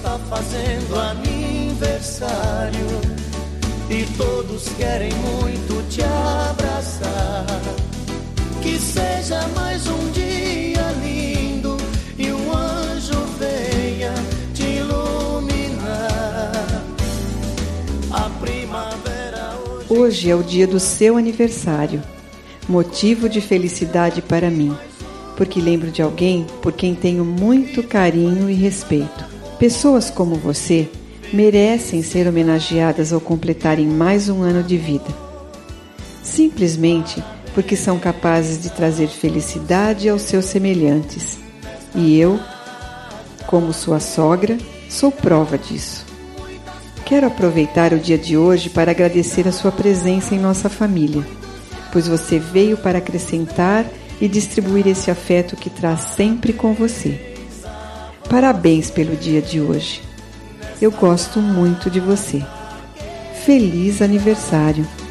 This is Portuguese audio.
está fazendo aniversário e todos querem muito te abraçar. Que seja mais um dia lindo e um anjo venha te iluminar. A primavera hoje é o dia do seu aniversário, motivo de felicidade para mim, porque lembro de alguém por quem tenho muito carinho e respeito. Pessoas como você merecem ser homenageadas ao completarem mais um ano de vida. Simplesmente porque são capazes de trazer felicidade aos seus semelhantes. E eu, como sua sogra, sou prova disso. Quero aproveitar o dia de hoje para agradecer a sua presença em nossa família, pois você veio para acrescentar e distribuir esse afeto que traz sempre com você. Parabéns pelo dia de hoje. Eu gosto muito de você. Feliz aniversário!